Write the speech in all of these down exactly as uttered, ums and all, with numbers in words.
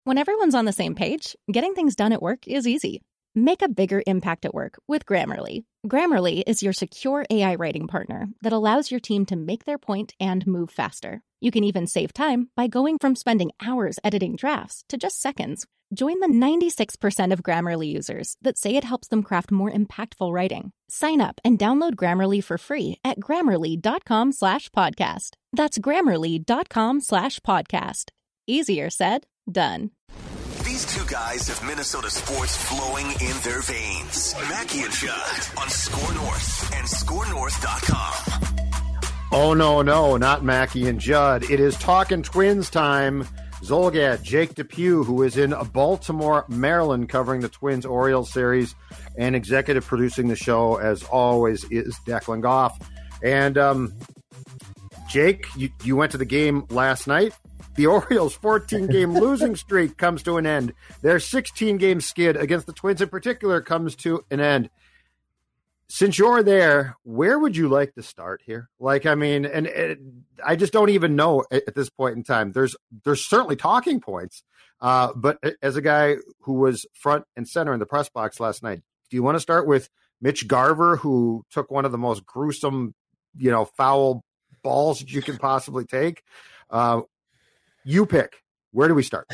When everyone's on the same page, getting things done at work is easy. Make a bigger impact at work with Grammarly. Grammarly is your secure A I writing partner that allows your team to make their point and move faster. You can even save time by going from spending hours editing drafts to just seconds. Join the ninety-six percent of Grammarly users that say it helps them craft more impactful writing. Sign up and download Grammarly for free at grammarly.com slash podcast. That's grammarly.com slash podcast. Easier said, done. These two guys have Minnesota sports flowing in their veins. Mackey and Judd on Score North and score north dot com. Oh, no, no, not Mackey and Judd. It is Talkin' Twins time. Zolgad, Jake Depew, who is in Baltimore, Maryland, covering the Twins-Orioles series, and executive producing the show, as always, is Declan Goff. And, um, Jake, you, you went to the game last night. The Orioles' fourteen-game losing streak comes to an end. Their sixteen-game skid against the Twins in particular comes to an end. Since you're there, where would you like to start here? Like, I mean, and, and I just don't even know at, at this point in time. There's there's certainly talking points, uh, but as a guy who was front and center in the press box last night, do you want to start with Mitch Garver, who took one of the most gruesome, you know, foul balls that you can possibly take? Uh, you pick. Where do we start?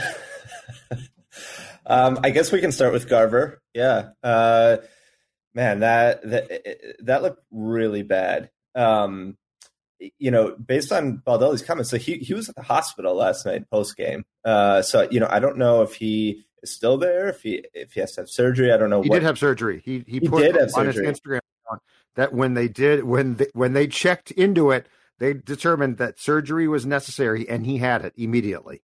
um, I guess we can start with Garver. Yeah. Uh, Man, that that that looked really bad. Um, you know, based on Baldelli's comments, so he he was at the hospital last night post game. Uh, so you know, I don't know if he is still there, if he if he has to have surgery. I don't know. He what, did have surgery. He he, he put did have on surgery. his Instagram account that when they did when they, when they checked into it, they determined that surgery was necessary, and he had it immediately.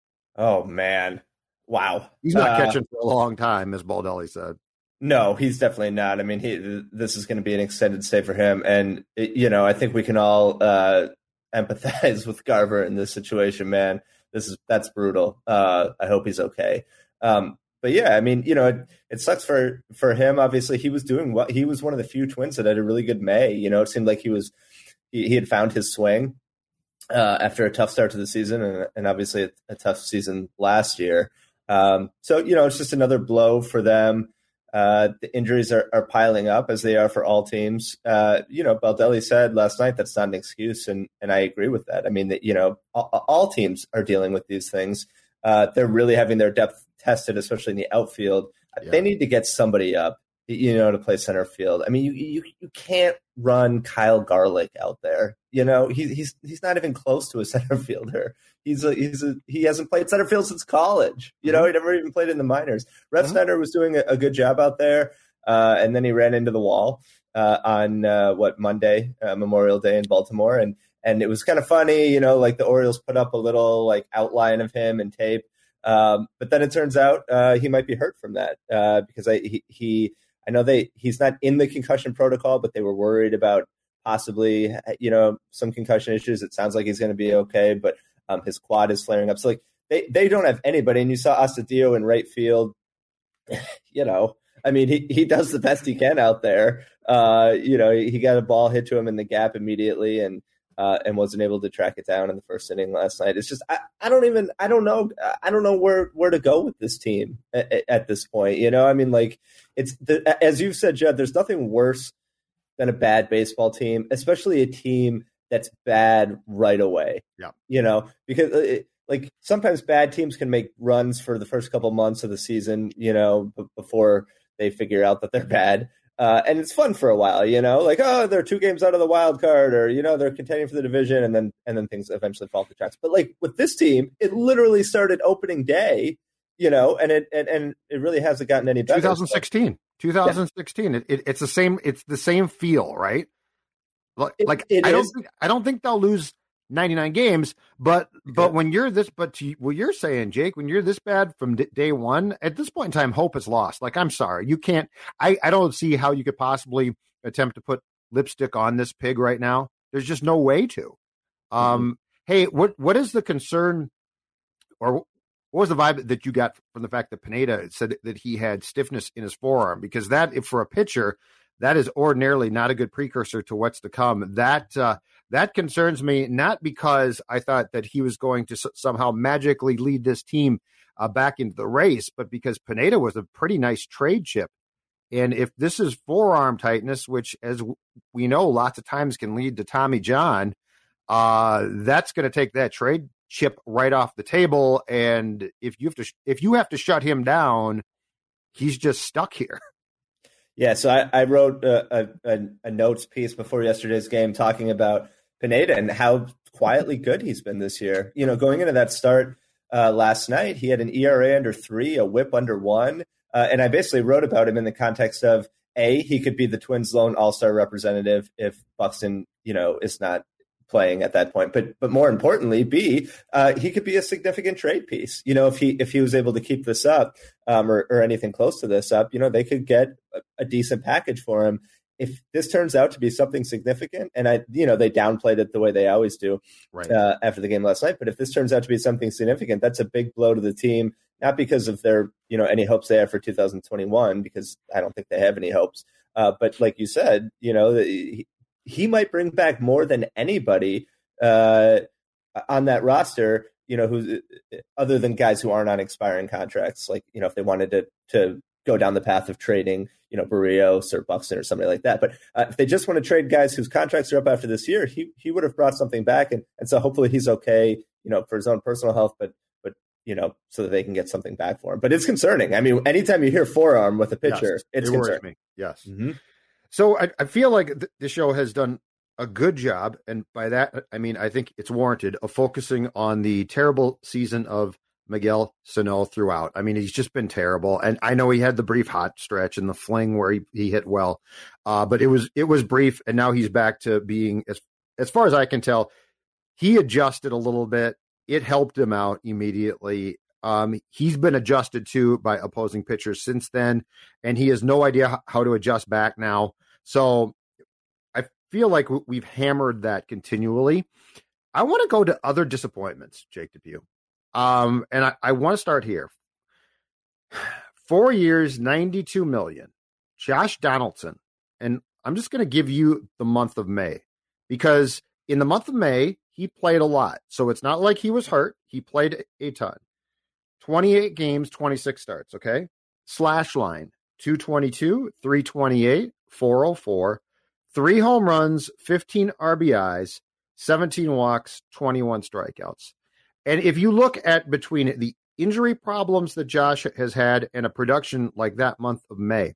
Oh man, wow! He's not uh, catching for a long time, as Baldelli said. No, he's definitely not. I mean, he this is going to be an extended stay for him, and it, you know, I think we can all uh, empathize with Garver in this situation. Man, this is that's brutal. Uh, I hope he's okay. Um, but yeah, I mean, you know, it, it sucks for for him. Obviously, he was doing what he was one of the few Twins that had a really good May. You know, it seemed like he was he, he had found his swing uh, after a tough start to the season, and, and obviously a, a tough season last year. Um, so you know, it's just another blow for them. Uh, the injuries are, are piling up, as they are for all teams. Uh, you know, Baldelli said last night that's not an excuse, and and I agree with that. I mean, that you know, all, all teams are dealing with these things. Uh, they're really having their depth tested, especially in the outfield. Yeah. They need to get somebody up, you know, to play center field. I mean, you you you can't run Kyle Garlick out there. You know, he, he's he's not even close to a center fielder. He's a, he's a, he hasn't played center field since college. You know, he never even played in the minors. Rev mm-hmm. Snyder was doing a, a good job out there, uh, and then he ran into the wall uh, on uh, what Monday, uh, Memorial Day in Baltimore, and and it was kind of funny. You know, like the Orioles put up a little like outline of him and tape, um, but then it turns out uh, he might be hurt from that uh, because I he, he I know they he's not in the concussion protocol, but they were worried about possibly you know some concussion issues. It sounds like he's going to be okay, but. Um, his quad is flaring up. So, like, they, they don't have anybody. And you saw Astudillo in right field. you know, I mean, he, he does the best he can out there. Uh, you know, he got a ball hit to him in the gap immediately and uh, and wasn't able to track it down in the first inning last night. It's just, I, I don't even, I don't know. I don't know where, where to go with this team at, at this point. You know, I mean, like, it's, the, as you've said, Jed, there's nothing worse than a bad baseball team, especially a team that's bad right away. Yeah. You know, because it, like sometimes bad teams can make runs for the first couple months of the season, you know, b- before they figure out that they're bad. Uh, and it's fun for a while, you know, like, oh, they're two games out of the wild card or, you know, they're contending for the division and then and then things eventually fall to tracks. But like with this team, it literally started opening day, you know, and it and, and it really hasn't gotten any better. twenty sixteen twenty sixteen Yeah. It, it, it's the same. It's the same feel, right? Like, it, like it I don't is. think I don't think they'll lose ninety-nine games, but but yeah. when you're this, but to, what you're saying, Jake, when you're this bad from d- day one, at this point in time, hope is lost. Like, I'm sorry, you can't. I I don't see how you could possibly attempt to put lipstick on this pig right now. There's just no way to. Um, mm-hmm. Hey, what what is the concern, or what was the vibe that you got from the fact that Pineda said that he had stiffness in his forearm? Because that, if for a pitcher, that is ordinarily not a good precursor to what's to come. That uh, that concerns me, not because I thought that he was going to s- somehow magically lead this team uh, back into the race, but because Pineda was a pretty nice trade chip. And if this is forearm tightness, which as we know, lots of times can lead to Tommy John, uh, that's going to take that trade chip right off the table. And if you have to, if you have to shut him down, he's just stuck here. Yeah. So I, I wrote a, a, a notes piece before yesterday's game talking about Pineda and how quietly good he's been this year. You know, going into that start uh, last night, he had an E R A under three, a whip under one. Uh, and I basically wrote about him in the context of, A, he could be the Twins' lone all-star representative if Buxton, you know, is not playing at that point. But but more importantly, B, uh, he could be a significant trade piece. You know, if he if he was able to keep this up um, or, or anything close to this up, you know, they could get a, a decent package for him. If this turns out to be something significant, and I, you know, they downplayed it the way they always do right. uh, after the game last night. But if this turns out to be something significant, that's a big blow to the team. Not because of their, you know, any hopes they have for two thousand twenty-one, because I don't think they have any hopes. Uh, but like you said, you know, he, he might bring back more than anybody uh, on that roster, you know, who's other than guys who aren't on expiring contracts. Like, you know, if they wanted to to go down the path of trading, you know, Barrios or Buxton or somebody like that. But uh, if they just want to trade guys whose contracts are up after this year, he he would have brought something back. And, and so hopefully he's okay, you know, for his own personal health, but you know, so that they can get something back for him. But it's concerning. I mean, anytime you hear forearm with a pitcher, yes, it's it concerning. Me. Yes. Mm-hmm. So I, I feel like th- the show has done a good job. And by that, I mean, I think it's warranted of focusing on the terrible season of Miguel Sano throughout. I mean, he's just been terrible. And I know he had the brief hot stretch and the fling where he, he hit well, uh, but it was, it was brief. And now he's back to being, as, as far as I can tell, he adjusted a little bit. It helped him out immediately. Um, he's been adjusted to by opposing pitchers since then, and he has no idea how to adjust back now. So I feel like we've hammered that continually. I want to go to other disappointments, Jake Depew. Um, and I, I want to start here. Four years, ninety-two million. Josh Donaldson. And I'm just going to give you the month of May, because in the month of May, he played a lot. So it's not like he was hurt. He played a ton. twenty-eight games, twenty-six starts, okay? Slash line, two twenty-two, three twenty-eight, four oh four, three home runs, fifteen R B Is, seventeen walks, twenty-one strikeouts. And if you look at between the injury problems that Josh has had and a production like that month of May,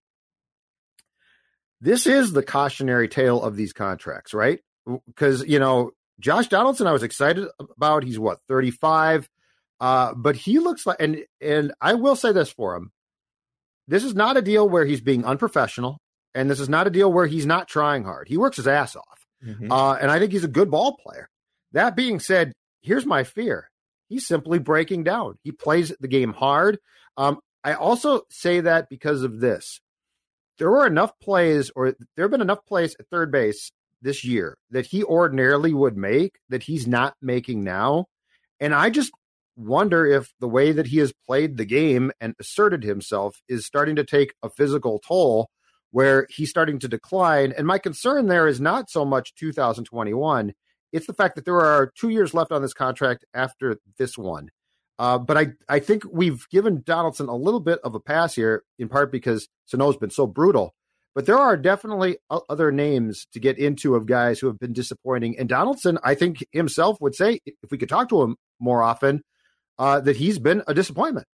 this is the cautionary tale of these contracts, right? Because, you know, Josh Donaldson, I was excited about. He's what, thirty-five? Uh, but he looks like, and and I will say this for him. This is not a deal where he's being unprofessional, and this is not a deal where he's not trying hard. He works his ass off. Mm-hmm. Uh, and I think he's a good ball player. That being said, here's my fear. He's simply breaking down. He plays the game hard. Um, I also say that because of this. There were enough plays, or there have been enough plays at third base this year that he ordinarily would make that he's not making now. And I just wonder if the way that he has played the game and asserted himself is starting to take a physical toll where he's starting to decline. And my concern there is not so much two thousand twenty-one. It's the fact that there are two years left on this contract after this one. Uh, but I, I think we've given Donaldson a little bit of a pass here, in part because Sano's been so brutal. But there are definitely other names to get into of guys who have been disappointing. And Donaldson, I think himself would say, if we could talk to him more often, uh, that he's been a disappointment.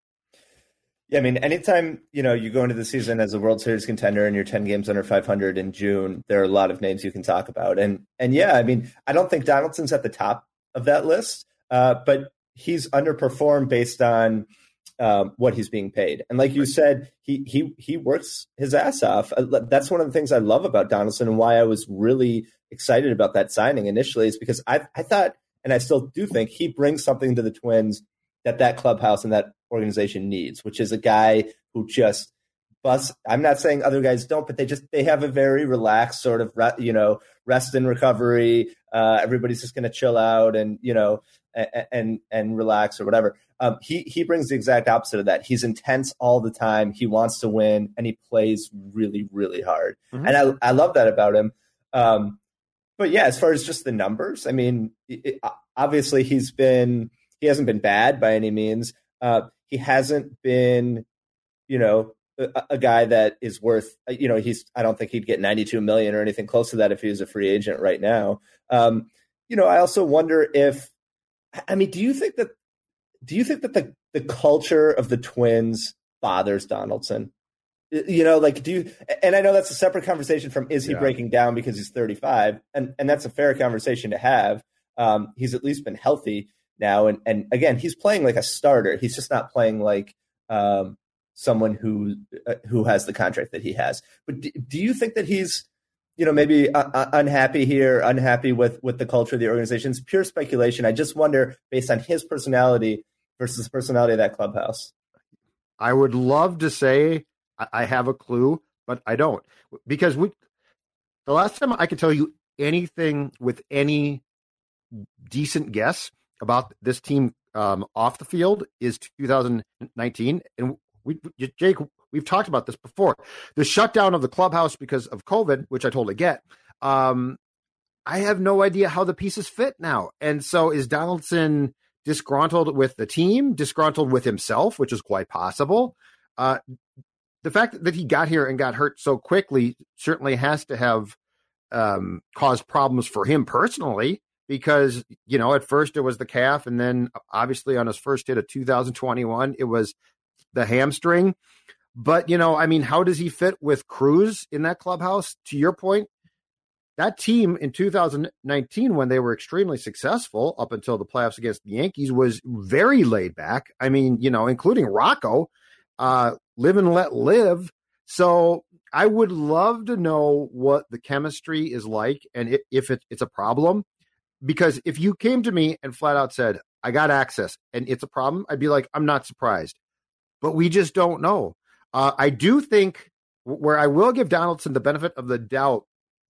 Yeah, I mean, anytime, you know, you go into the season as a World Series contender and you're ten games under five hundred in June, there are a lot of names you can talk about. And, and yeah, I mean, I don't think Donaldson's at the top of that list, uh, but he's underperformed based on um, what he's being paid. And like you said, he he he works his ass off. That's one of the things I love about Donaldson, and why I was really excited about that signing initially, is because I I thought, and I still do think, he brings something to the Twins that that clubhouse and that organization needs, which is a guy who just busts. I'm not saying other guys don't, but they just, they have a very relaxed sort of, you know, rest and recovery. Uh, everybody's just going to chill out and, you know, and, and, and relax or whatever. Um, he, he brings the exact opposite of that. He's intense all the time. He wants to win, and he plays really, really hard. Mm-hmm. And I, I love that about him. Um, but yeah, as far as just the numbers, I mean, it, obviously he's been, he hasn't been bad by any means. Uh, he hasn't been, you know, a, a guy that is worth, you know, he's, I don't think he'd get ninety-two million or anything close to that if he was a free agent right now. Um, you know, I also wonder if, I mean, do you think that, do you think that the, the culture of the Twins bothers Donaldson? You know, like, do you, and I know that's a separate conversation from, is he yeah. breaking down because he's thirty-five? And, and that's a fair conversation to have. Um, he's at least been healthy now. And, and again, he's playing like a starter. He's just not playing like, um, someone who, uh, who has the contract that he has. But do, do you think that he's, you know, maybe uh, unhappy here, unhappy with, with the culture of the organization? It's pure speculation. I just wonder, based on his personality versus the personality of that clubhouse. I would love to say I have a clue, but I don't, because we, the last time I could tell you anything with any decent guess about this team um, off the field is two thousand nineteen. And we, Jake, we've talked about this before. The shutdown of the clubhouse because of COVID, which I totally get. Um, I have no idea how the pieces fit now. And so is Donaldson disgruntled with the team, disgruntled with himself, which is quite possible. Uh, The fact that he got here and got hurt so quickly certainly has to have um, caused problems for him personally, because, you know, at first it was the calf, and then obviously on his first hit of two thousand twenty-one, it was the hamstring. But, you know, I mean, how does he fit with Cruz in that clubhouse? To your point, that team in two thousand nineteen, when they were extremely successful up until the playoffs against the Yankees, was very laid back. I mean, you know, including Rocco. Uh, live and let live. So I would love to know what the chemistry is like and it, if it, it's a problem. Because if you came to me and flat out said, I got access and it's a problem, I'd be like, I'm not surprised. But we just don't know. Uh, I do think where I will give Donaldson the benefit of the doubt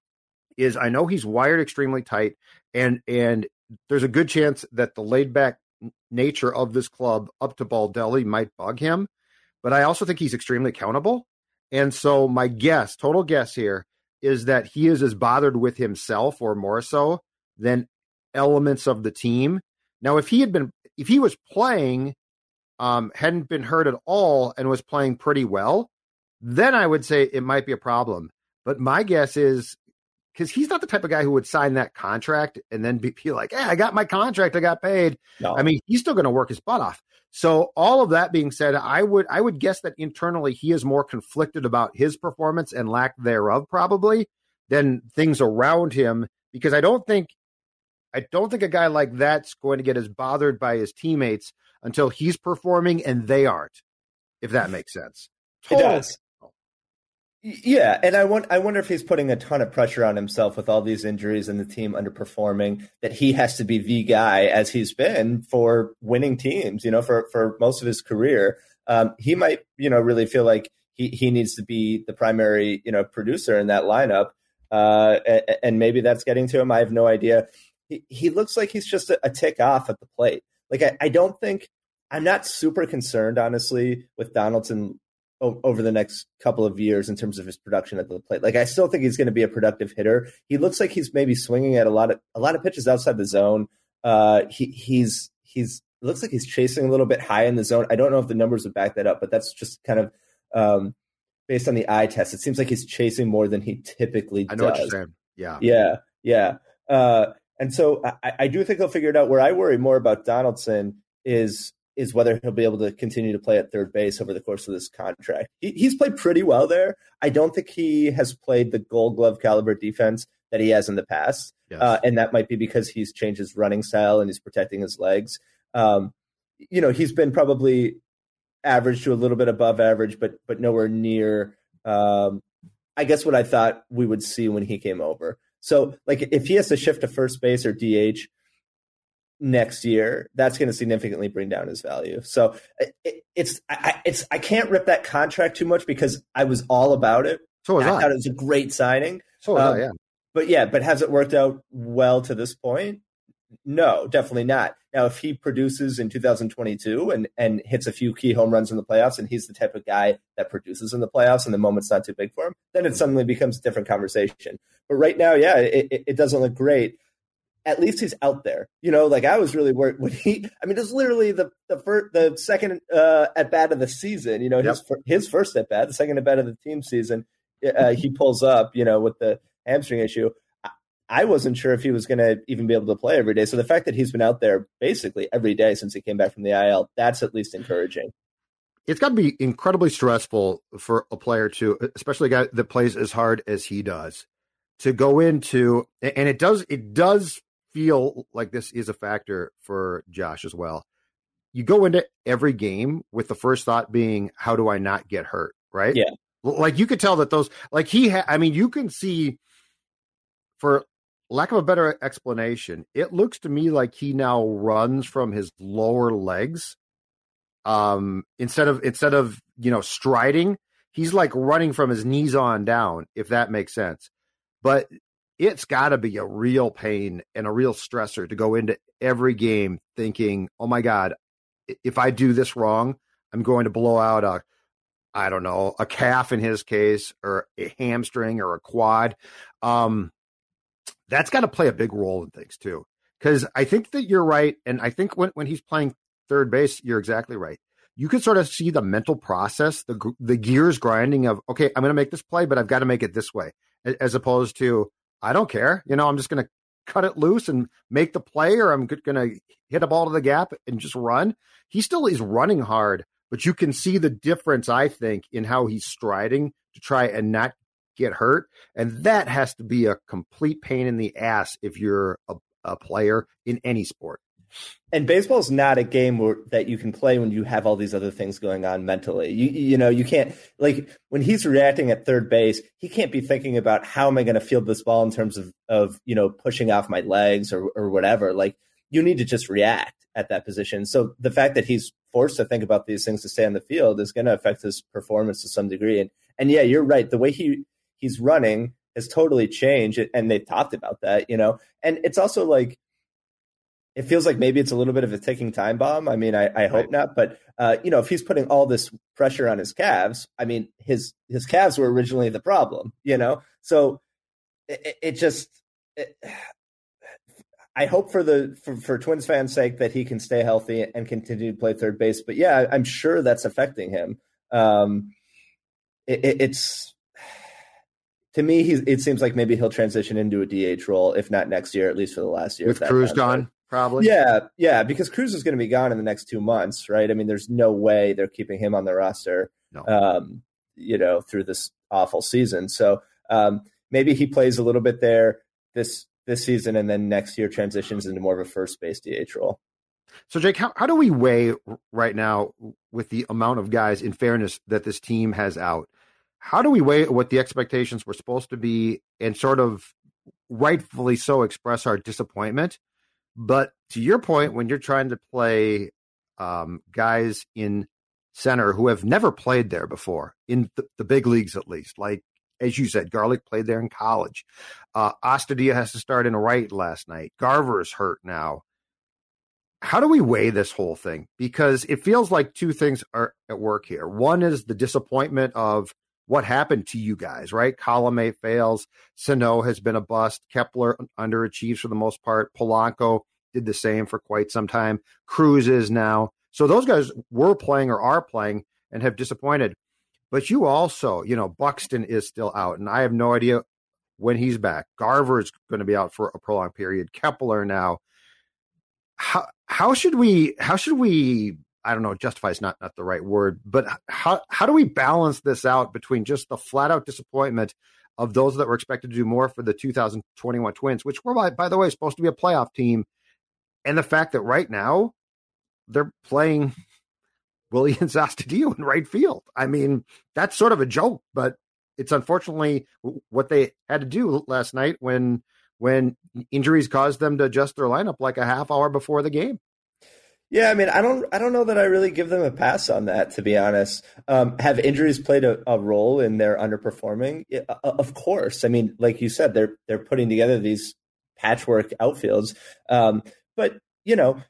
is I know he's wired extremely tight, and and there's a good chance that the laid back nature of this club up to Baldelli might bug him. But I also think he's extremely accountable. And so my guess, total guess here, is that he is as bothered with himself or more so than elements of the team. Now, if he had been, if he was playing, um, hadn't been hurt at all and was playing pretty well, then I would say it might be a problem. But my guess is, because he's not the type of guy who would sign that contract and then be, be like, hey, I got my contract, I got paid. No. I mean, he's still going to work his butt off. So all of that being said, I would I would guess that internally he is more conflicted about his performance and lack thereof probably than things around him, because I don't think I don't think a guy like that's going to get as bothered by his teammates until he's performing and they aren't, if that makes sense. Totally. It does. Yeah, and I want I wonder if he's putting a ton of pressure on himself with all these injuries and the team underperforming, that he has to be the guy, as he's been for winning teams, you know, for, for most of his career. Um, he might, you know, really feel like he, he needs to be the primary, you know, producer in that lineup. Uh, and, and maybe that's getting to him. I have no idea. He, he looks like he's just a, a tick off at the plate. Like, I, I don't think – I'm not super concerned, honestly, with Donaldson over the next couple of years in terms of his production at the plate. Like, I still think he's going to be a productive hitter. He looks like he's maybe swinging at a lot of a lot of pitches outside the zone. Uh, he he's he's it looks like he's chasing a little bit high in the zone. I don't know if the numbers would back that up, but that's just kind of um, based on the eye test. It seems like he's chasing more than he typically does. I know what you're saying. Yeah, yeah, yeah. Uh, and so I, I do think he'll figure it out. Where I worry more about Donaldson is. is whether he'll be able to continue to play at third base over the course of this contract. He, he's played pretty well there. I don't think he has played the Gold Glove caliber defense that he has in the past. Yes. Uh, and that might be because he's changed his running style and he's protecting his legs. Um, you know, he's been probably average to a little bit above average, but but nowhere near, um, I guess, what I thought we would see when he came over. So, like, if he has to shift to first base or D H next year, that's going to significantly bring down his value. So it, it's I, it's I can't rip that contract too much because I was all about it. So was I. I thought it was a great signing. So was um, I, yeah. But yeah, but has it worked out well to this point? No, definitely not. Now, if he produces in two thousand twenty-two and, and hits a few key home runs in the playoffs, and he's the type of guy that produces in the playoffs and the moment's not too big for him, then it suddenly becomes a different conversation. But right now, yeah, it, it, it doesn't look great. at least he's out there. You know, like I was really worried when he, I mean, it's literally the the first, the second uh, at bat of the season, you know, his, yep. his first at bat, the second at bat of the team season, uh, he pulls up, you know, with the hamstring issue. I, I wasn't sure if he was going to even be able to play every day. So the fact that he's been out there basically every day since he came back from the I L, that's at least encouraging. It's got to be incredibly stressful for a player to, especially a guy that plays as hard as he does, to go into, and it does, it does feel like this is a factor for Josh as well. You go into every game with the first thought being, how do I not get hurt? Right. Yeah. Like you could tell that those, like he, ha- I mean, you can see, for lack of a better explanation, it looks to me like he now runs from his lower legs. Um, instead of, instead of, you know, striding, he's like running from his knees on down, if that makes sense. But it's got to be a real pain and a real stressor to go into every game thinking, oh my God, if I do this wrong, I'm going to blow out a, I don't know, a calf in his case, or a hamstring or a quad. Um, that's got to play a big role in things too. Because I think that you're right. And I think when, when he's playing third base, you're exactly right. You can sort of see the mental process, the the gears grinding of, okay, I'm going to make this play, but I've got to make it this way. As opposed to, I don't care. You know, I'm just going to cut it loose and make the play, or I'm going to hit a ball to the gap and just run. He still is running hard, but you can see the difference, I think, in how he's striding to try and not get hurt. And that has to be a complete pain in the ass if you're a, a player in any sport. And baseball is not a game where, that you can play when you have all these other things going on mentally. You you know, you can't, like when he's reacting at third base, he can't be thinking about how am I going to field this ball in terms of, of, you know, pushing off my legs or, or whatever. Like you need to just react at that position. So the fact that he's forced to think about these things to stay on the field is going to affect his performance to some degree. And, and yeah, you're right. The way he he's running has totally changed. And they've talked about that, you know, and it's also like, it feels like maybe it's a little bit of a ticking time bomb. I mean, I, I hope right. not. But, uh, you know, if he's putting all this pressure on his calves, I mean, his his calves were originally the problem, you know? So it, it just it, I hope for the for, for Twins fans' sake that he can stay healthy and continue to play third base. But, yeah, I'm sure that's affecting him. Um, it, it, it's to me, he's, it seems like maybe he'll transition into a D H role, if not next year, at least for the last year. With Cruz gone? Probably. Yeah, yeah, because Cruz is going to be gone in the next two months, right? I mean, there's no way they're keeping him on the roster, no. um, you know, through this awful season. So um, maybe he plays a little bit there this this season, and then next year transitions into more of a first base D H role. So, Jake, how, how do we weigh right now with the amount of guys, in fairness, that this team has out? How do we weigh what the expectations were supposed to be and sort of rightfully so express our disappointment? But to your point, when you're trying to play um, guys in center who have never played there before, in the, the big leagues at least, like, as you said, Garlick played there in college. Uh, Astudillo has to start in right last night. Garver's hurt now. How do we weigh this whole thing? Because it feels like two things are at work here. One is the disappointment of what happened to you guys, right? Colomé fails. Sano has been a bust. Kepler underachieves for the most part. Polanco did the same for quite some time. Cruz is now. So those guys were playing or are playing and have disappointed. But you also, you know, Buxton is still out, and I have no idea when he's back. Garver is going to be out for a prolonged period. Kepler now. How how should we how should we I don't know, justify is not, not the right word, but how how do we balance this out between just the flat out disappointment of those that were expected to do more for the two thousand twenty-one Twins, which were, by, by the way, supposed to be a playoff team, and the fact that right now they're playing Willians Astudillo in right field? I mean, that's sort of a joke, but it's unfortunately what they had to do last night when when injuries caused them to adjust their lineup like a half hour before the game. Yeah, I mean, I don't, I don't know that I really give them a pass on that, to be honest. Um, have injuries played a, a role in their underperforming? Yeah, of course. I mean, like you said, they're they're putting together these patchwork outfields. Um, but you know,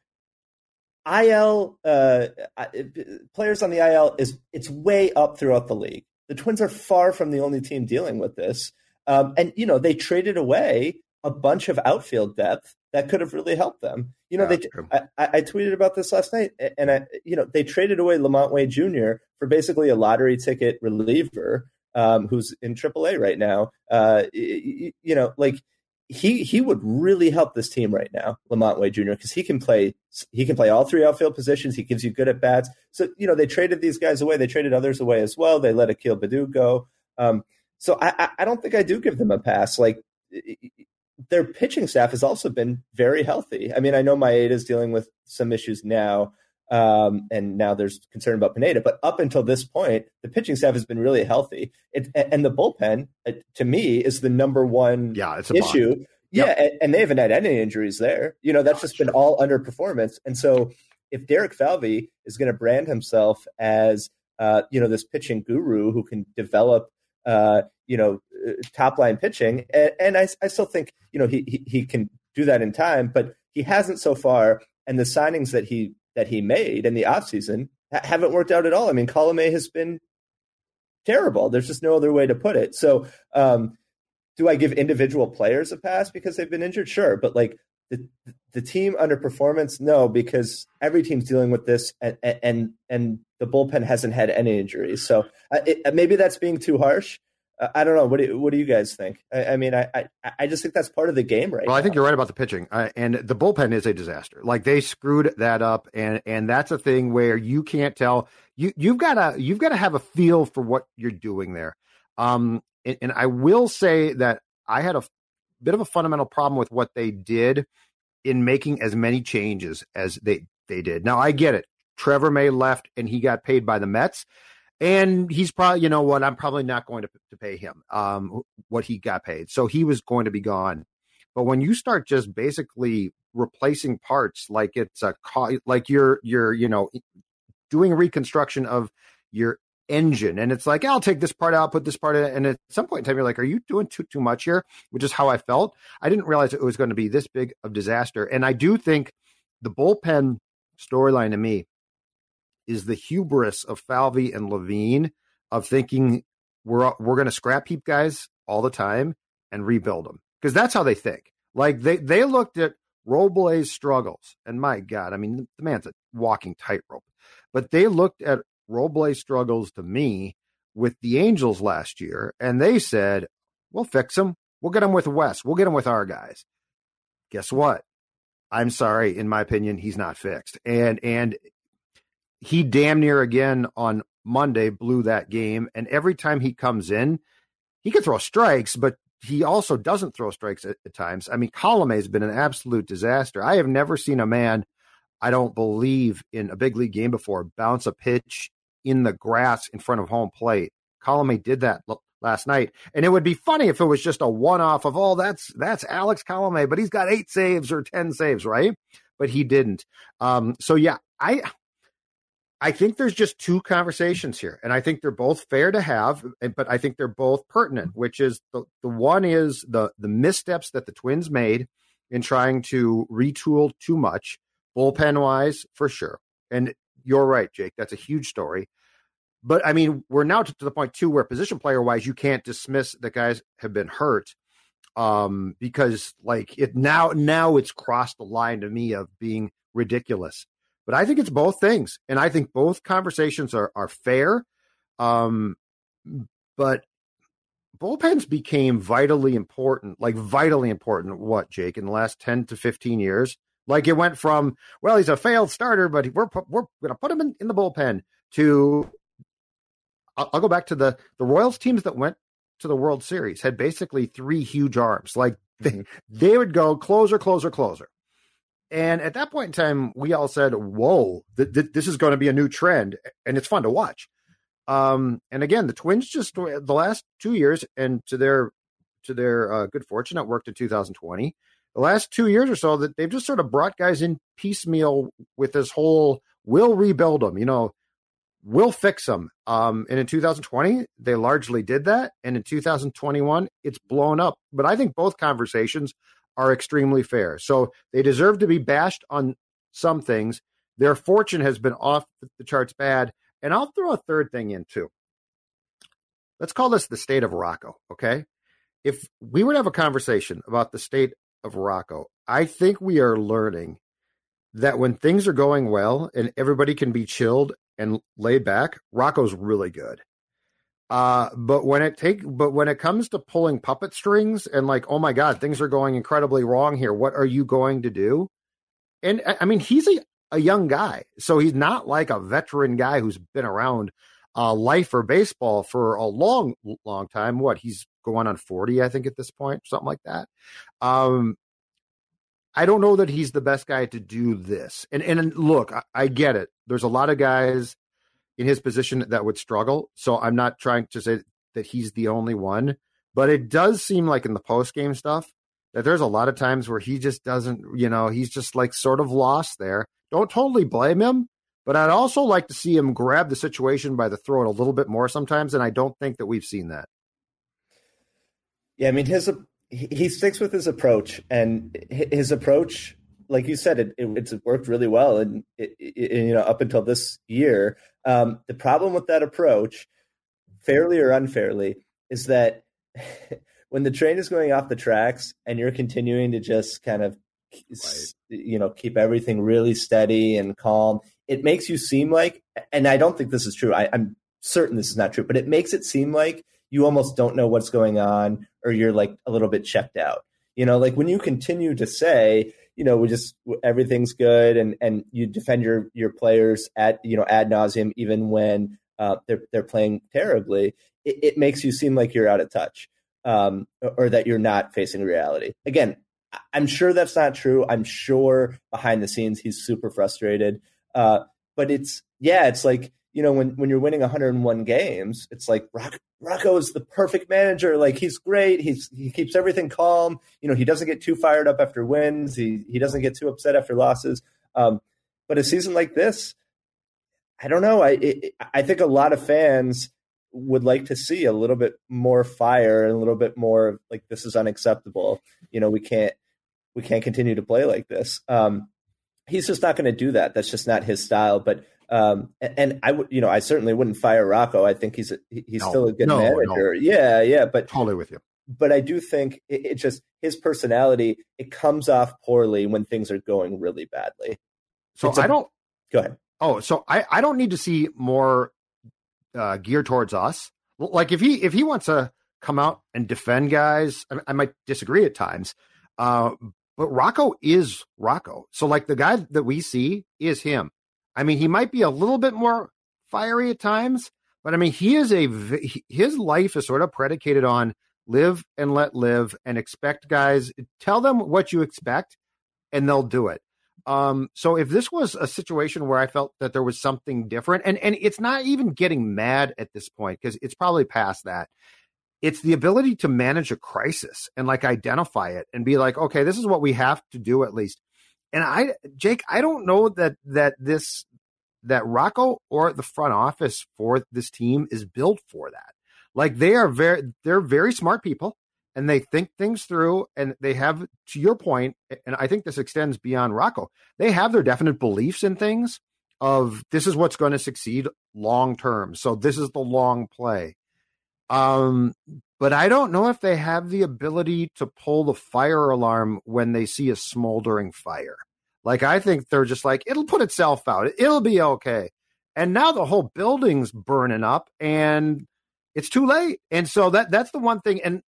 I L uh, players on the I L is it's way up throughout the league. The Twins are far from the only team dealing with this, um, and you know they traded away a bunch of outfield depth that could have really helped them. You know, Yeah, they I, I tweeted about this last night, and I, you know, they traded away Lamont Wade Junior for basically a lottery ticket reliever um, who's in triple A right now. Uh, you, you know, like he he would really help this team right now, Lamont Wade Junior, because he can play he can play all three outfield positions. He gives you good at bats. So you know, they traded these guys away. They traded others away as well. They let Akil Baddoo go. Um, so I, I don't think I do give them a pass. Like their pitching staff has also been very healthy. I mean, I know Maeda is dealing with some issues now, um, and now there's concern about Pineda. But up until this point, the pitching staff has been really healthy. It, and the bullpen, to me, is the number one yeah, it's a issue. bond. Yeah, Yep. and, and they haven't had any injuries there. You know, that's just been all underperformance. And so if Derek Falvey is going to brand himself as, uh, you know, this pitching guru who can develop, uh, you know, top line pitching, and, and I, I still think, you know, he, he he can do that in time, but he hasn't so far. And the signings that he that he made in the offseason ha- haven't worked out at all. I mean, Colomé has been terrible. There's just no other way to put it. So, um, do I give individual players a pass because they've been injured? Sure. But like the the team underperformance, no, because every team's dealing with this, and and and the bullpen hasn't had any injuries. So uh, it, maybe that's being too harsh. Uh, I don't know. What do what do you guys think? I, I mean, I, I I just think that's part of the game right Well, now. I think you're right about the pitching, uh, and the bullpen is a disaster. Like they screwed that up, and and that's a thing where you can't tell. You you've got to you've got to have a feel for what you're doing there. Um, and, and I will say that I had a f- bit of a fundamental problem with what they did in making as many changes as they they did. Now I get it. Trevor May left, and he got paid by the Mets. And he's probably, you know what, I'm probably not going to, to pay him um, what he got paid. So he was going to be gone. But when you start just basically replacing parts, like it's a like you're you're you know doing a reconstruction of your engine, and it's like, I'll take this part out, put this part in, and at some point in time you're like, are you doing too too much here? Which is how I felt. I didn't realize it was going to be this big of disaster. And I do think the bullpen storyline to me is the hubris of Falvey and Levine of thinking we're we're going to scrap heap guys all the time and rebuild them, because that's how they think. Like they they looked at Roblay's struggles, and my God, I mean the man's a walking tightrope. But they looked at Roblay's struggles to me with the Angels last year, and they said, "We'll fix them. We'll get them with Wes. We'll get them with our guys." Guess what? I'm sorry, in my opinion, he's not fixed, and and. He damn near again on Monday blew that game. And every time he comes in, he can throw strikes, but he also doesn't throw strikes at, at times. I mean, Colomé has been an absolute disaster. I have never seen a man, I don't believe, in a big league game before, bounce a pitch in the grass in front of home plate. Colomé did that l- last night. And it would be funny if it was just a one-off of, oh, that's that's Alex Colomé, but he's got eight saves or ten saves, right? But he didn't. Um, so, yeah, I... I think there's just two conversations here, and I think they're both fair to have, but I think they're both pertinent, which is the, the one is the, the missteps that the Twins made in trying to retool too much, bullpen-wise, for sure. And you're right, Jake, that's a huge story. But, I mean, we're now to, to the point, too, where position player-wise, you can't dismiss that guys have been hurt um, because, like, it now now it's crossed the line to me of being ridiculous. But I think it's both things, and I think both conversations are are fair. Um, but bullpens became vitally important, like vitally important. What, Jake, in the last ten to fifteen years? Like it went from, well, he's a failed starter, but we're we're going to put him in, in the bullpen. To I'll, I'll go back to the the Royals teams that went to the World Series had basically three huge arms. Like mm-hmm. they, they would go closer, closer, closer. And at that point in time, we all said, whoa, th- th- this is going to be a new trend, and it's fun to watch. Um, and again, the Twins just the last two years, and to their to their uh, good fortune, it worked in two thousand twenty. The last two years or so, that they've just sort of brought guys in piecemeal with this whole, we'll rebuild them, you know, we'll fix them. Um, and in two thousand twenty, they largely did that. And in two thousand twenty-one, it's blown up. But I think both conversations are extremely fair. So they deserve to be bashed on some things. Their fortune has been off the charts bad. And I'll throw a third thing in too. Let's call this the state of Rocco, okay? If we were to have a conversation about the state of Rocco, I think we are learning that when things are going well and everybody can be chilled and laid back, Rocco's really good. Uh, but when it take, but when it comes to pulling puppet strings and like, oh my God, things are going incredibly wrong here. What are you going to do? And I mean, he's a, a young guy, so he's not like a veteran guy who's been around uh, life or baseball for a long, long time. What, he's going on forty, I think, at this point, something like that. Um, I don't know that he's the best guy to do this. And and look, I, I get it. There's a lot of guys in his position that would struggle. So I'm not trying to say that he's the only one, but it does seem like in the post game stuff that there's a lot of times where he just doesn't, you know, he's just like sort of lost there. Don't totally blame him, but I'd also like to see him grab the situation by the throat a little bit more sometimes. And I don't think that we've seen that. Yeah. I mean, his, he, he sticks with his approach, and his approach, like you said, it, it, it's worked really well. And, it, it, you know, up until this year, um, the problem with that approach, fairly or unfairly, is that when the train is going off the tracks and you're continuing to just kind of, right. you know, keep everything really steady and calm, it makes you seem like, and I don't think this is true, I, I'm certain this is not true, but it makes it seem like you almost don't know what's going on, or you're like a little bit checked out. You know, like when you continue to say, you know, we just, everything's good, and, and you defend your, your players at, you know, ad nauseum, even when uh, they're, they're playing terribly, it, it makes you seem like you're out of touch, um, or that you're not facing reality. Again, I'm sure that's not true. I'm sure behind the scenes, he's super frustrated. Uh, but it's, yeah, it's like, you know, when, when you're winning one hundred one games, it's like Rock, Rocco is the perfect manager. Like, he's great. He's, he keeps everything calm. You know, he doesn't get too fired up after wins. He, he doesn't get too upset after losses. Um, but a season like this, I don't know. I, it, I think a lot of fans would like to see a little bit more fire and a little bit more like, this is unacceptable. You know, we can't, we can't continue to play like this. Um, he's just not going to do that. That's just not his style. But, um, and, and I would, you know, I certainly wouldn't fire Rocco. I think he's, a, he's no, still a good no, manager. No. Yeah. Yeah. But totally with you. But I do think it, it just, his personality, it comes off poorly when things are going really badly. So it's I a, don't, go ahead. Oh, so I, I don't need to see more uh, geared towards us. Like if he, if he wants to come out and defend guys, I, I might disagree at times. Uh, But Rocco is Rocco. So like the guy that we see is him. I mean, he might be a little bit more fiery at times, but I mean, he is a, his life is sort of predicated on live and let live, and expect guys, tell them what you expect and they'll do it. Um, so if this was a situation where I felt that there was something different, and, and it's not even getting mad at this point, because it's probably past that. It's the ability to manage a crisis and like identify it and be like, okay, this is what we have to do at least. And I, Jake, I don't know that, that this, that Rocco or the front office for this team is built for that. Like they are very, they're very smart people, and they think things through, and they have, to your point, and I think this extends beyond Rocco, they have their definite beliefs in things of this is what's going to succeed long-term. So this is the long play. Um, but I don't know if they have the ability to pull the fire alarm when they see a smoldering fire. Like, I think they're just like, it'll put itself out. It'll be okay. And now the whole building's burning up and it's too late. And so that that's the one thing. And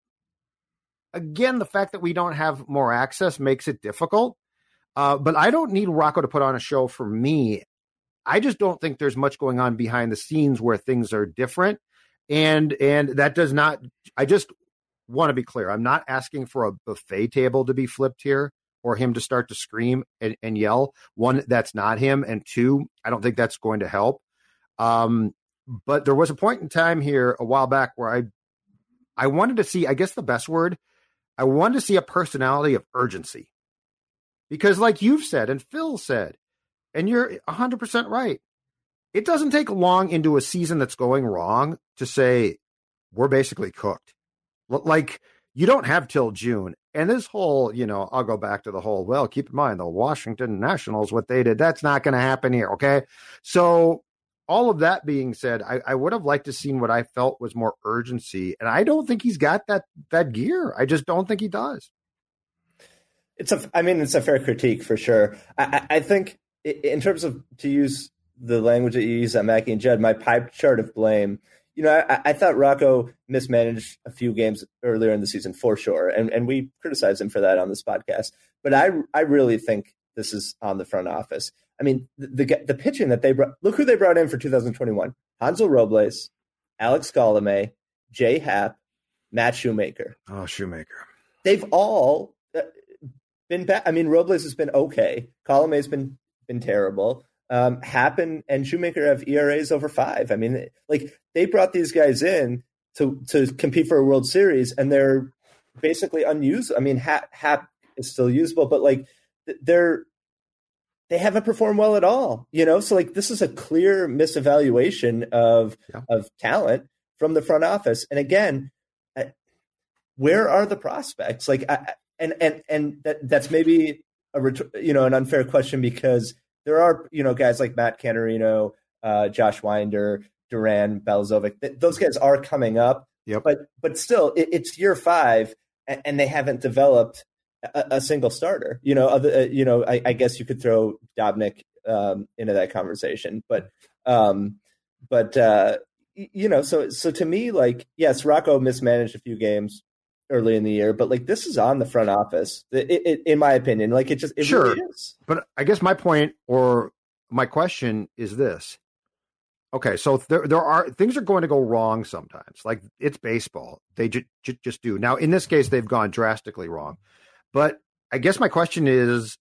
again, the fact that we don't have more access makes it difficult. Uh, but I don't need Rocco to put on a show for me. I just don't think there's much going on behind the scenes where things are different. And and that does not, I just want to be clear. I'm not asking for a buffet table to be flipped here or him to start to scream and, and yell. One, that's not him. And two, I don't think that's going to help. Um, but there was a point in time here a while back where I, I wanted to see, I guess the best word, I wanted to see a personality of urgency. Because like you've said, and Phil said, and you're one hundred percent right, it doesn't take long into a season that's going wrong to say, we're basically cooked. Like, you don't have till June. And this whole, you know, I'll go back to the whole, well, keep in mind, the Washington Nationals, what they did, that's not going to happen here, okay? So all of that being said, I, I would have liked to seen what I felt was more urgency. And I don't think he's got that that gear. I just don't think he does. It's a, I mean, it's a fair critique for sure. I, I think in terms of, to use the language that you use on Mackie and Judd, my pie chart of blame, you know, I, I thought Rocco mismanaged a few games earlier in the season for sure. And, and we criticized him for that on this podcast. But I, I really think this is on the front office. I mean, the, the, the pitching that they brought, look who they brought in for two thousand twenty-one, Hansel Robles, Alex Colomé, Jay Happ, Matt Shoemaker. Oh, Shoemaker. They've all been bad. I mean, Robles has been okay. Colomé has been, been terrible. Um, Happ and, and Shoemaker have E R As over five. I mean, like they brought these guys in to to compete for a World Series, and they're basically unused. I mean, Happ, Happ is still usable, but like they're they haven't performed well at all. You know, so like this is a clear misevaluation of yeah. of talent from the front office. And again, where are the prospects? Like, I, and and and that that's maybe a you know an unfair question because there are, you know, guys like Matt Canarino, uh, Josh Winder, Duran, Balazovic. Th- those guys are coming up, yep. but but still, it, it's year five, and, and they haven't developed a, a single starter. You know, other, uh, you know, I, I guess you could throw Dobnik um, into that conversation, but um, but uh, you know, so so to me, like, yes, Rocco mismanaged a few games early in the year, but like this is on the front office, it, it, in my opinion. Like it just it sure really is. But I guess my point or my question is this: okay, so there there are things are going to go wrong sometimes. Like it's baseball; they ju- ju- just do. Now, in this case, they've gone drastically wrong. But I guess my question is: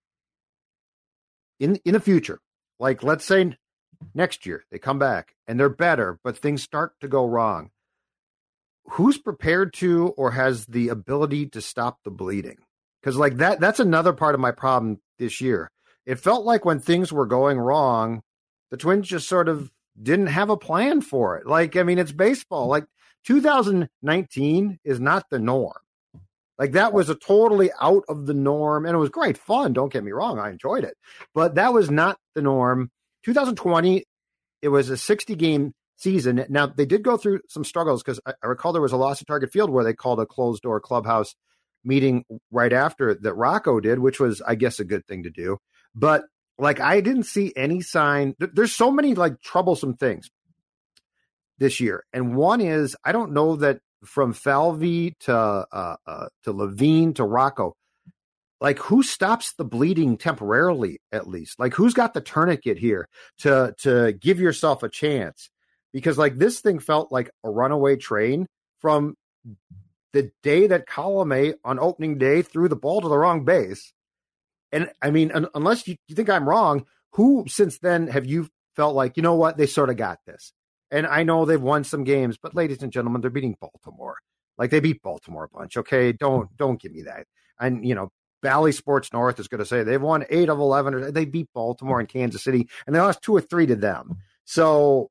in in the future, like let's say next year they come back and they're better, but things start to go wrong. Who's prepared to or has the ability to stop the bleeding? Because like that, that's another part of my problem this year. It felt like when things were going wrong, the Twins just sort of didn't have a plan for it. Like, I mean, it's baseball. Like two thousand nineteen is not the norm. Like that was a totally out of the norm, and it was great fun. Don't get me wrong. I enjoyed it, but that was not the norm. two thousand twenty, it was a sixty game season. Now, they did go through some struggles because I, I recall there was a loss at Target Field where they called a closed door clubhouse meeting right after that Rocco did, which was, I guess, a good thing to do. But like, I didn't see any sign. Th- there's so many like troublesome things this year. And one is, I don't know that from Falvey to, uh, uh, to Levine to Rocco, like who stops the bleeding temporarily, at least? Like who's got the tourniquet here to, to give yourself a chance? Because like this thing felt like a runaway train from the day that Colomé on opening day threw the ball to the wrong base. And I mean, un- unless you, you think I'm wrong, who since then have you felt like, you know what, they sort of got this? And I know they've won some games, but ladies and gentlemen, they're beating Baltimore. Like they beat Baltimore a bunch. Okay. Don't, don't give me that. And you know, Bally Sports North is going to say they've won eight of eleven, or they beat Baltimore and Kansas City, and they lost two or three to them. So,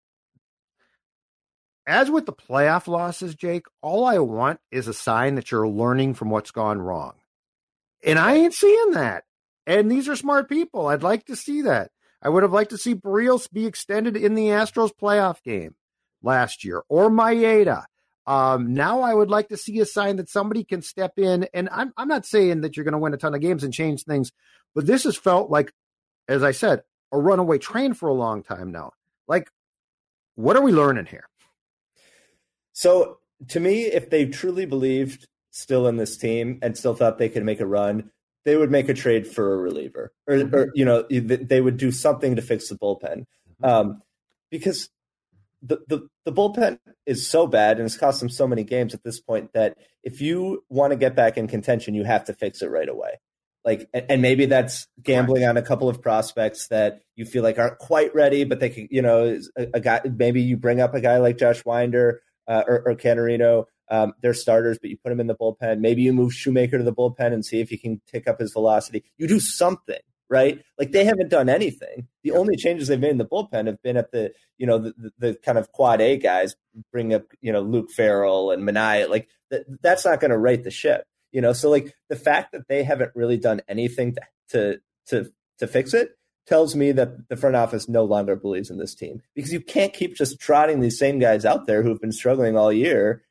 as with the playoff losses, Jake, all I want is a sign that you're learning from what's gone wrong. And I ain't seeing that. And these are smart people. I'd like to see that. I would have liked to see Barrios be extended in the Astros playoff game last year, or Maeda. Um, now I would like to see a sign that somebody can step in. And I'm, I'm not saying that you're going to win a ton of games and change things, but this has felt like, as I said, a runaway train for a long time now. Like, what are we learning here? So to me, if they truly believed still in this team and still thought they could make a run, they would make a trade for a reliever, or, mm-hmm. or you know, they would do something to fix the bullpen, mm-hmm. um, because the, the the bullpen is so bad and it's cost them so many games at this point that if you want to get back in contention, you have to fix it right away. Like, and maybe that's gambling on a couple of prospects that you feel like aren't quite ready, but they can, you know, a, a guy. Maybe you bring up a guy like Josh Winder. Uh, or, or Canarino, um, they're starters, but you put them in the bullpen. Maybe you move Shoemaker to the bullpen and see if he can tick up his velocity. You do something, right? Like they haven't done anything. The only changes they've made in the bullpen have been at the, you know, the, the, the kind of quad A guys, bring up, you know, Luke Farrell and Minaya. Like th- that's not going to right the ship, you know? So like the fact that they haven't really done anything to, to, to, to fix it tells me that the front office no longer believes in this team, because you can't keep just trotting these same guys out there who've been struggling all year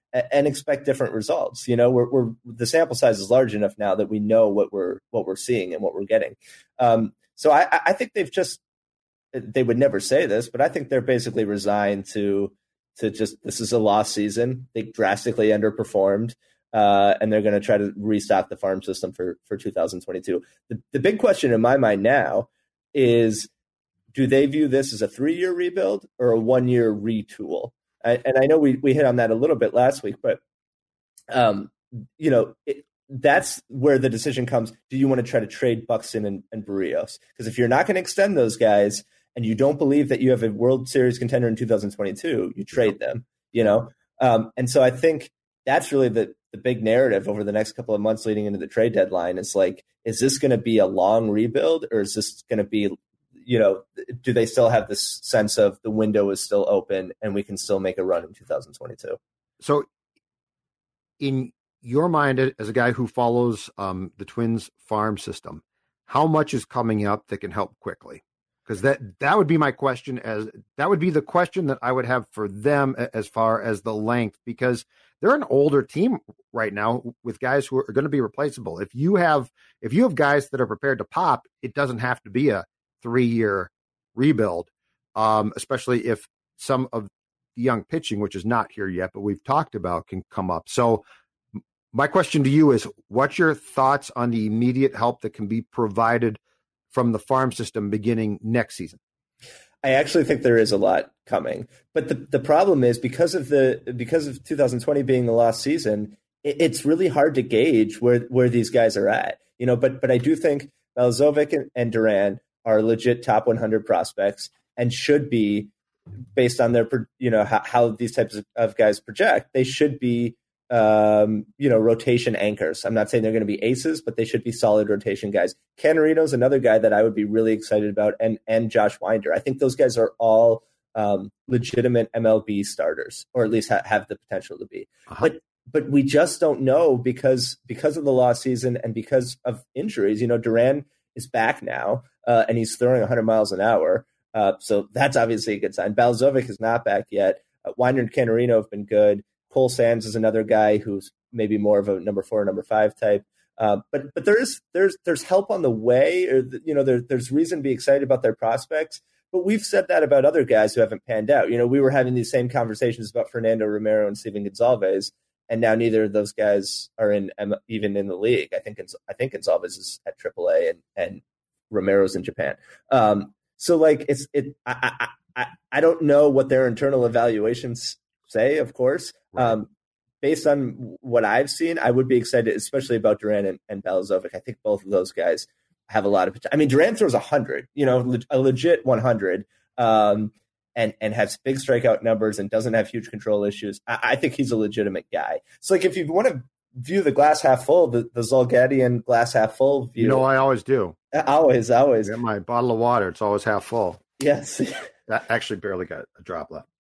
and expect different results. You know, we're, we're the sample size is large enough now that we know what we're what we're seeing and what we're getting. Um, so I, I think they've just they would never say this, but I think they're basically resigned to to just this is a lost season. They drastically underperformed, uh, and they're going to try to restock the farm system for for two thousand twenty-two. The, the big question in my mind now is, do they view this as a three-year rebuild or a one-year retool? I, and I know we, we hit on that a little bit last week, but um, you know, it, that's where the decision comes. Do you want to try to trade Buxton and, and Berríos? Because if you're not going to extend those guys and you don't believe that you have a World Series contender in two thousand twenty-two, you trade them, you know? Um, and so I think that's really the, the big narrative over the next couple of months leading into the trade deadline. Is like, is this going to be a long rebuild, or is this going to be, you know, do they still have this sense of the window is still open and we can still make a run in two thousand twenty-two? So in your mind, as a guy who follows um, the Twins farm system, how much is coming up that can help quickly? Because that, that would be my question, as that would be the question that I would have for them as far as the length, because they're an older team right now with guys who are going to be replaceable. If you have, if you have guys that are prepared to pop, it doesn't have to be a three-year rebuild, um, especially if some of the young pitching, which is not here yet, but we've talked about, can come up. So my question to you is, what's your thoughts on the immediate help that can be provided from the farm system beginning next season? I actually think there is a lot coming, but the, the problem is because of the because of two thousand twenty being the last season, it, it's really hard to gauge where where these guys are at. You know, but but I do think Balazovic and, and Duran are legit top one hundred prospects and should be, based on their, you know, how, how these types of, of guys project, they should be, um, you know, rotation anchors. I'm not saying they're going to be aces, but they should be solid rotation guys. Canarino is another guy that I would be really excited about, and and Josh Winder. I think those guys are all um, legitimate M L B starters, or at least ha- have the potential to be. Uh-huh. But but we just don't know because because of the lost season and because of injuries. You know, Duran is back now, uh, and he's throwing one hundred miles an hour. Uh, so that's obviously a good sign. Balazovic is not back yet. Uh, Winder and Canarino have been good. Cole Sands is another guy who's maybe more of a number four, number five type. Uh, but but there is there's there's help on the way, or you know there, there's reason to be excited about their prospects. But we've said that about other guys who haven't panned out. You know, we were having these same conversations about Fernando Romero and Steven Gonzalez, and now neither of those guys are in even in the league. I think I think Gonzalez is at triple A and and Romero's in Japan. Um, so like it's it I, I I I don't know what their internal evaluations say, of course. Right. Um, based on what I've seen, I would be excited, especially about Duran and, and Balazovic. I think both of those guys have a lot of potential. I mean, Duran throws one hundred, you know, le- a legit one hundred, um, and, and has big strikeout numbers and doesn't have huge control issues. I, I think he's a legitimate guy. So, like, if you want to view the glass half full, the, the Zulgadian glass half full view. You know, I always do. Always, always. I got my bottle of water. It's always half full. Yes. That actually barely got a drop left.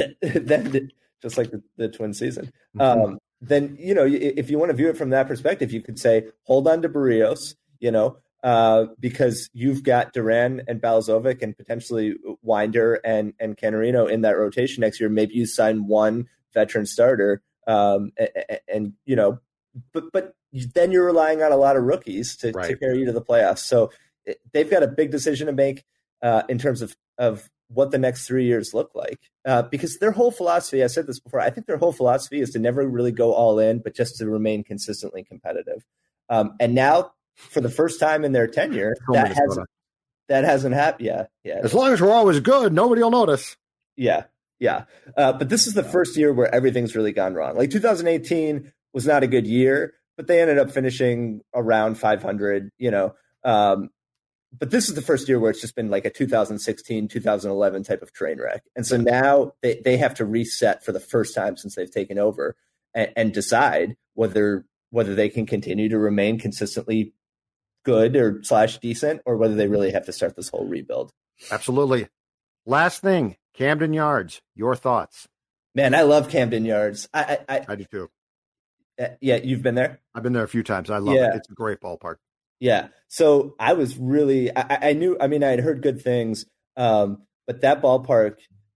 Then, just like the, the twin season. Mm-hmm. Um, then, you know, if you want to view it from that perspective, you could say, hold on to Berríos, you know, uh, because you've got Duran and Balazovic and potentially Winder and, and Canarino in that rotation next year. Maybe you sign one veteran starter, um, and, and, you know, but, but then you're relying on a lot of rookies to, right. to carry you to the playoffs. So it, they've got a big decision to make uh, in terms of, of, what the next three years look like, uh, because their whole philosophy, I said this before, I think their whole philosophy is to never really go all in, but just to remain consistently competitive. Um, and now, for the first time in their tenure, oh, that Minnesota. hasn't that hasn't happened. Yeah, yeah. As long as we're always good, nobody will notice. Yeah, yeah. Uh, but this is the first year where everything's really gone wrong. Like two thousand eighteen was not a good year, but they ended up finishing around five hundred. You know. Um, But this is the first year where it's just been like a two thousand sixteen, two thousand eleven type of train wreck. And so now they, they have to reset for the first time since they've taken over and, and decide whether whether they can continue to remain consistently good or slash decent, or whether they really have to start this whole rebuild. Absolutely. Last thing, Camden Yards, your thoughts? Man, I love Camden Yards. I I, I, I do too. Uh, yeah, you've been there? I've been there a few times. I love yeah. it. It's a great ballpark. Yeah. So I was really, I, I knew, I mean, I had heard good things, um, but that ballpark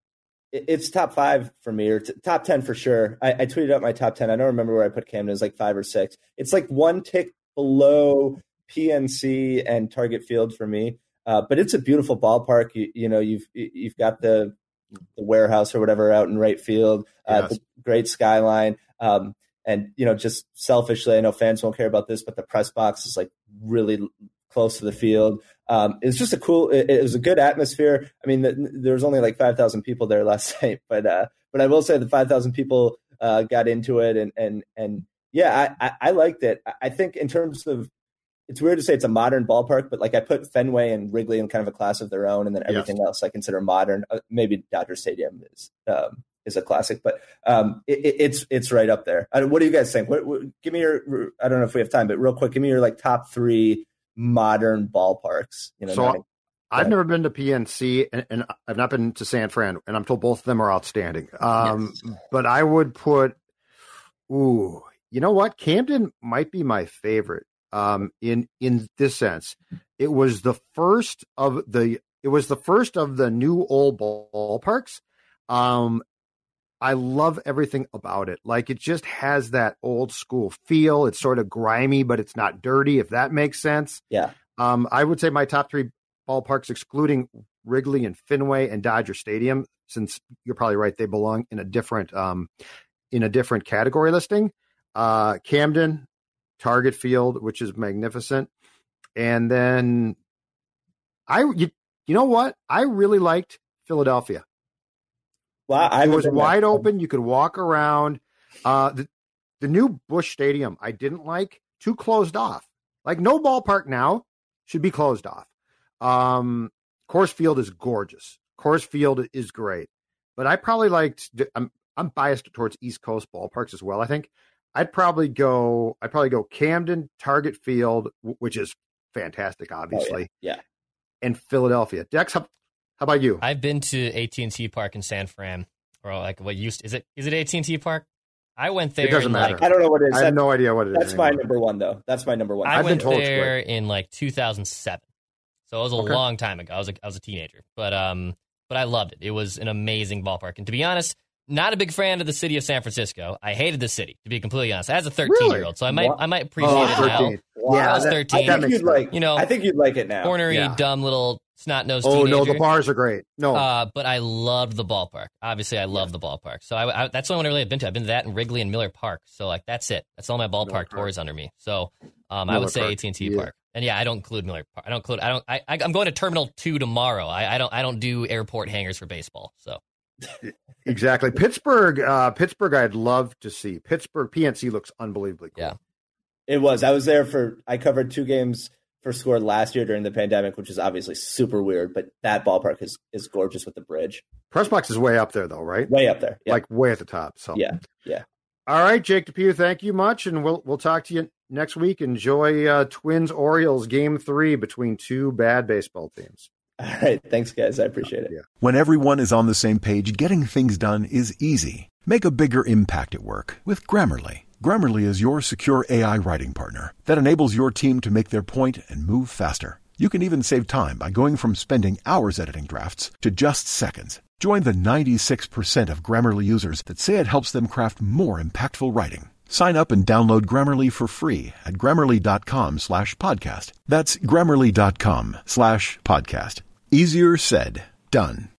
it's top five for me, or t- top ten for sure. I, I tweeted out my top ten. I don't remember where I put Camden. It was like five or six. It's like one tick below P N C and Target Field for me. Uh, but it's a beautiful ballpark. You, you know, you've you've got the the warehouse or whatever out in right field, uh, yes. the great skyline. Um, and, you know, just selfishly, I know fans won't care about this, but the press box is like really close to the field. Um, it's just a cool, it, it was a good atmosphere. I mean, the, there was only like five thousand people there last night, but, uh, but I will say the five thousand people, uh, got into it and, and, and yeah, I, I, I liked it. I think in terms of, it's weird to say it's a modern ballpark, but like I put Fenway and Wrigley in kind of a class of their own, and then everything yes. else I consider modern. Uh, maybe Dodger Stadium is um, is a classic, but um, it, it's it's right up there. I, what do you guys think? What, what, give me your. I don't know if we have time, but real quick, give me your like top three modern ballparks. You know, so not, I've never been to P N C, and, and I've not been to San Fran, and I'm told both of them are outstanding. Um, yes. But I would put, ooh, you know what? Camden might be my favorite. Um, in, in this sense, it was the first of the, it was the first of the new old ballparks. Um, I love everything about it. Like it just has that old school feel. It's sort of grimy, but it's not dirty, if that makes sense. Yeah. Um, I would say my top three ballparks, excluding Wrigley and Fenway and Dodger Stadium, since you're probably right, they belong in a different, um, in a different category listing. Uh, Camden, Target Field, which is magnificent. And then I, you, you know what? I really liked Philadelphia. Well, I it was wide open. You could walk around. Uh, the, the new Busch Stadium, I didn't like. Too closed off. Like no ballpark now should be closed off. Um, Coors Field is gorgeous. Coors Field is great. But I probably liked, I'm, I'm biased towards East Coast ballparks as well, I think. I'd probably go. I'd probably go Camden, Target Field, which is fantastic, obviously. Oh, yeah. yeah. And Philadelphia. Dex, how, how about you? I've been to A T and T Park in San Fran, or like what used is it? Is it A T and T Park? I went there. It doesn't matter. Like, I don't know what it is. I have no idea what it that's is. That's my number one, though. That's my number one. I I've went been told there in like two thousand seven, so it was a okay. long time ago. I was a, I was a teenager, but um, but I loved it. It was an amazing ballpark, and to be honest, not a big fan of the city of San Francisco. I hated the city, to be completely honest. As a thirteen-year-old, really? so I might what? I might appreciate oh, it thirteen. now. Wow. Yeah, I was that, thirteen. I think you'd like, you know, I think you'd like it now. Ornery, yeah. dumb little snot-nosed oh, teenager. no, the bars are great. No. Uh, but I loved the ballpark. Obviously, I love yeah. the ballpark. So I, I, that's the only one I really have been to. I've been to that in Wrigley and Miller Park. So, like, that's it. That's all my ballpark Miller tours Park. Under me. So um, I would say A T and T yeah. Park. And, yeah, I don't include Miller Park. I don't include – I don't. I, I'm going to Terminal two tomorrow. I, I don't I don't do airport hangars for baseball, so. Exactly. Pittsburgh, uh, Pittsburgh, I'd love to see. Pittsburgh, P N C looks unbelievably cool. Yeah. It was. I was there for, I covered two games for Score last year during the pandemic, which is obviously super weird, but that ballpark is, is gorgeous with the bridge. Press box is way up there, though, right? Way up there. Yep. Like way at the top. So yeah. Yeah. All right, Jake DePew, thank you much. And we'll, we'll talk to you next week. Enjoy uh, Twins Orioles game three between two bad baseball teams. All right. Thanks, guys. I appreciate it. Yeah. When everyone is on the same page, getting things done is easy. Make a bigger impact at work with Grammarly. Grammarly is your secure A I writing partner that enables your team to make their point and move faster. You can even save time by going from spending hours editing drafts to just seconds. Join the ninety-six percent of Grammarly users that say it helps them craft more impactful writing. Sign up and download Grammarly for free at grammarly.com slash podcast. That's grammarly.com slash podcast. Easier said, done.